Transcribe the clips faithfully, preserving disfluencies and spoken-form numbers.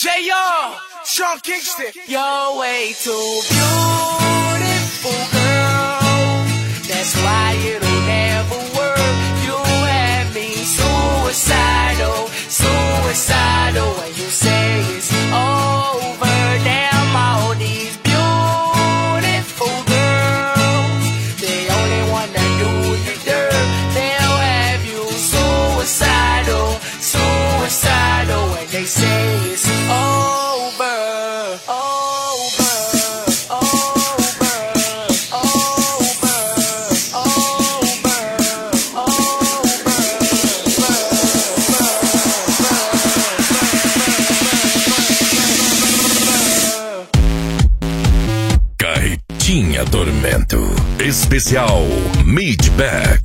J R, Sean Kingston. You're way too beautiful, girl. That's why it'll never work. You have me suicidal, suicidal. When you say it's over, damn all these beautiful girls, they only wanna do you dirt. They'll have you suicidal, suicidal. When they say it's over, over, over, over, over, over. Carretinha Tormento Especial Midback.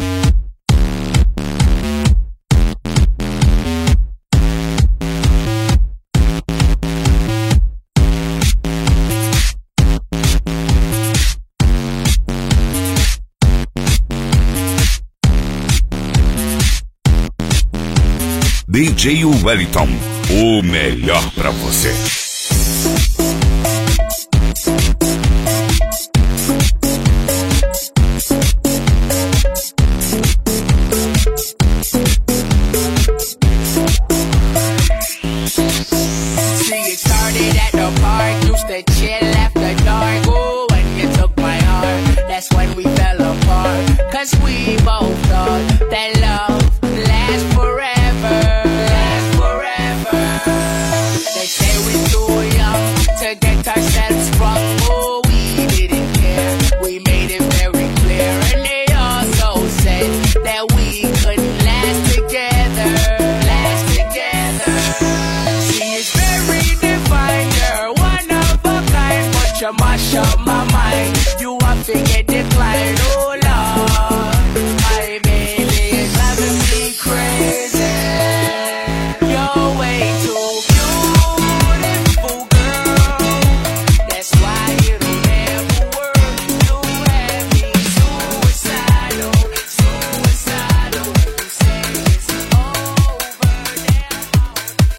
D J Wellington, o melhor pra você. See, it started at the park, used to chill after dark. Ooh, when you took my heart, that's when we fell apart. Cause we both thought that love lasts forever, lasts forever. They say we're too young to get ourselves sprung. Oh, we didn't care, we made it very clear. And they also said that we couldn't last together, last together. She is very divine, you're one of a kind, but you mash up my mind. You are thinking